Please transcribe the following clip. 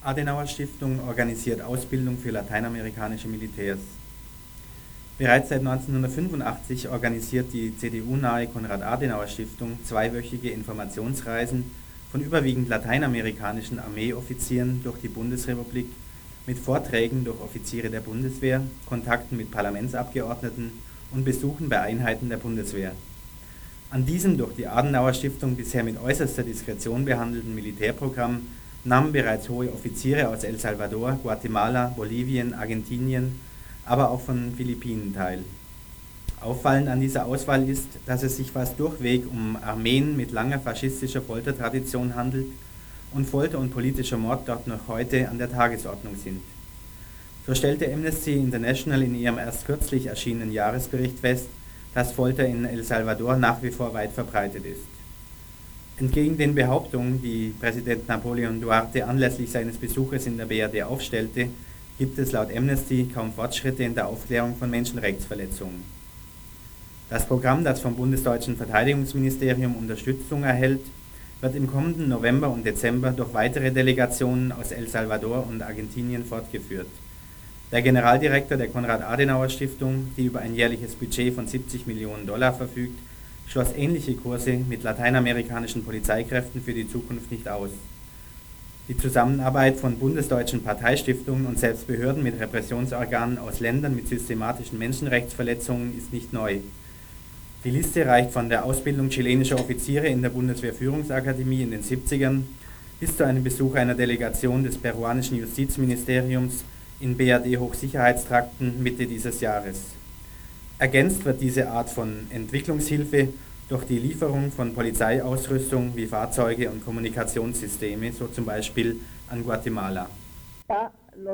Konrad-Adenauer-Stiftung organisiert Ausbildung für lateinamerikanische Militärs. Bereits seit 1985 organisiert die CDU-nahe Konrad-Adenauer-Stiftung zweiwöchige Informationsreisen von überwiegend lateinamerikanischen Armeeoffizieren durch die Bundesrepublik mit Vorträgen durch Offiziere der Bundeswehr, Kontakten mit Parlamentsabgeordneten und Besuchen bei Einheiten der Bundeswehr. An diesem durch die Adenauer-Stiftung bisher mit äußerster Diskretion behandelten Militärprogramm nahmen bereits hohe Offiziere aus El Salvador, Guatemala, Bolivien, Argentinien, aber auch von Philippinen teil. Auffallend an dieser Auswahl ist, dass es sich fast durchweg um Armeen mit langer faschistischer Foltertradition handelt und Folter und politischer Mord dort noch heute an der Tagesordnung sind. So stellte Amnesty International in ihrem erst kürzlich erschienenen Jahresbericht fest, dass Folter in El Salvador nach wie vor weit verbreitet ist. Entgegen den Behauptungen, die Präsident Napoleon Duarte anlässlich seines Besuches in der BRD aufstellte, gibt es laut Amnesty kaum Fortschritte in der Aufklärung von Menschenrechtsverletzungen. Das Programm, das vom bundesdeutschen Verteidigungsministerium Unterstützung erhält, wird im kommenden November und Dezember durch weitere Delegationen aus El Salvador und Argentinien fortgeführt. Der Generaldirektor der Konrad-Adenauer-Stiftung, die über ein jährliches Budget von 70 Millionen Dollar verfügt, schloss ähnliche Kurse mit lateinamerikanischen Polizeikräften für die Zukunft nicht aus. Die Zusammenarbeit von bundesdeutschen Parteistiftungen und selbst Behörden mit Repressionsorganen aus Ländern mit systematischen Menschenrechtsverletzungen ist nicht neu. Die Liste reicht von der Ausbildung chilenischer Offiziere in der Bundeswehrführungsakademie in den 70ern bis zu einem Besuch einer Delegation des peruanischen Justizministeriums in BRD-Hochsicherheitstrakten Mitte dieses Jahres. Ergänzt wird diese Art von Entwicklungshilfe durch die Lieferung von Polizeiausrüstung wie Fahrzeuge und Kommunikationssysteme, so zum Beispiel an Guatemala.